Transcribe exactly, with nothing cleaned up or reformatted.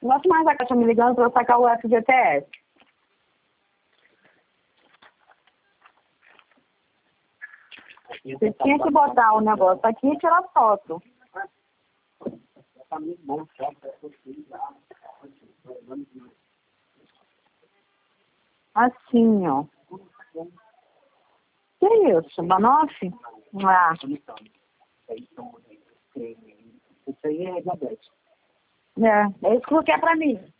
Gosto mais da caixa me ligando para eu sacar o F G T S. Você tinha que botar o negócio aqui e tirar foto. Assim, ó. Que isso? Banoffee? Ah. Isso aí é diabetes. É, é isso que você quer pra mim.